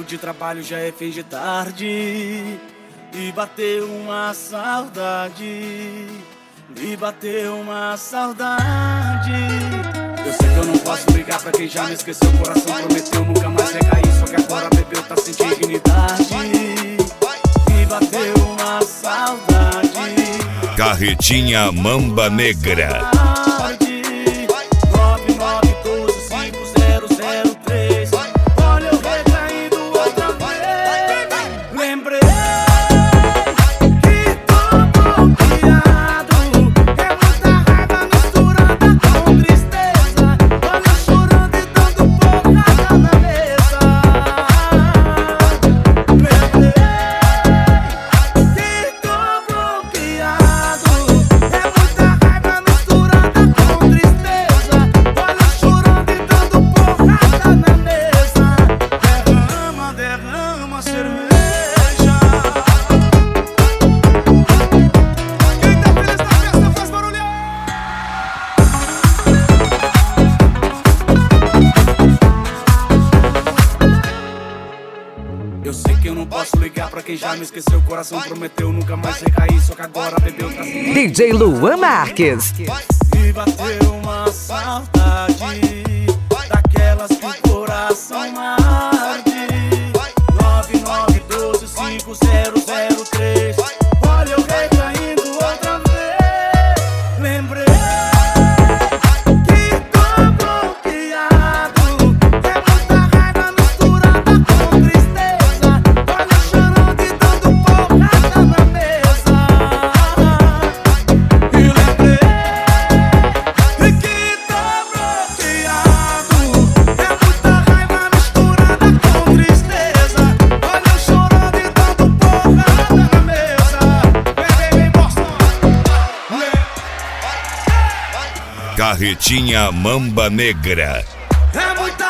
de trabalho, já é fim de tarde. E bateu uma saudade. Me bateu uma saudade. Eu sei que eu não posso ligar pra quem já me esqueceu. O coração prometeu nunca mais recair. Só que agora bebeu, tá sem dignidade. Me bateu uma saudade. Carretinha Mamba Negra. 99125003. Olha eu recaindo outra vez. Lembrei que tô bloqueado. É muita raiva misturada com tristeza. Olha eu chorando e dando porrada na mesa. Lembrei que tô bloqueado. É muita raiva misturada com tristeza. Olha eu chorando e dando porrada na mesa. Derrama, derrama cerveja. Quem tá feliz na festa faz barulho. Eu sei que eu não posso ligar pra quem já me esqueceu. O coração prometeu nunca mais recair. Só que agora bebeu, tá sem DJ Luan Marques. me bateu uma saudade, daquelas que o coração arde. 99125003. Olha eu recaindo outra vez. Lembrei que tô bloqueado. É muita raiva misturada com tristeza. Olha eu chorando e dando porrada na mesa. E lembrei que tô bloqueado. É muita raiva misturada com tristeza. Olha eu chorando e dando porrada na mesa. Vem, Boston. Carretinha Mamba Negra. É muita